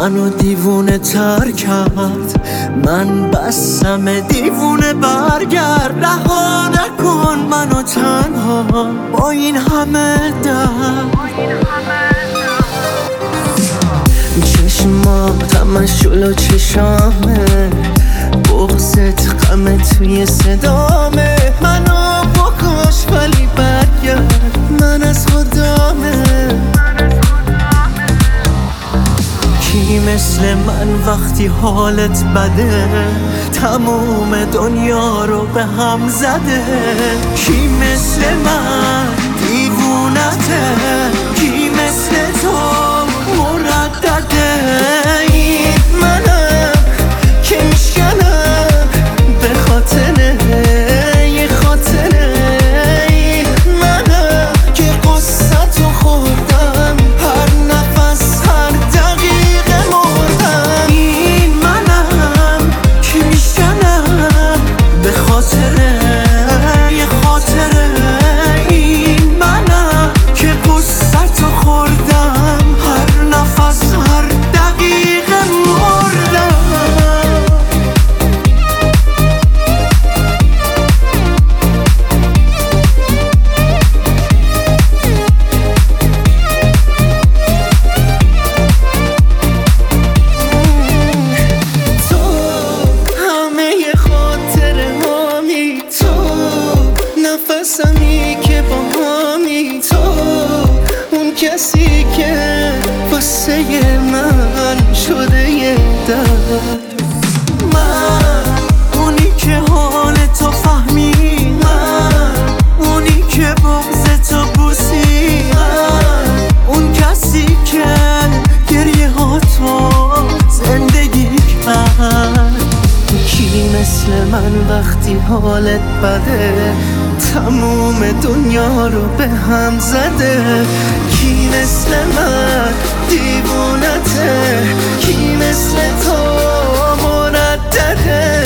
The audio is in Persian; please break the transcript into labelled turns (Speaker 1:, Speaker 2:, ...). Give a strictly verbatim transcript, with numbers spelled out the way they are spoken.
Speaker 1: منو دیوونه تر کرد. من بسم دیوونه برگرد، رها نکن منو تنها با این همه درد. چشمات همش جلو چشامه، بغضت غم توی صدامه. منو بکش ولی برگرد، من از خدامه. کی مثل من وقتی حالت بده، تموم دنیا رو به هم زده. کی مثل من دیوونته، کی مثل تو مردده. این منم که میشکنم به خاطره یه خاطره. این منم که قصه تو خوردم، هر نفس هر دقیقه مردم. این منم که میشکنم به خاطره یه خاطره. این منم که قصه تو خوردم، هر نفس هر دقیقه مردم. تو همه خاطره هامی، تو نفسمی که با هامی، تو اون کسی که واسه من شده یه درد. من اونی که حال تو فهمی، من اونی که بغض تو بوسی، من اون کسی که گریه ها تو زندگی کرد. کی مثل من وقتی حالت بده، تموم دنیا رو به هم زده. کی مثل من دیوونته، کی مثل تو مردده.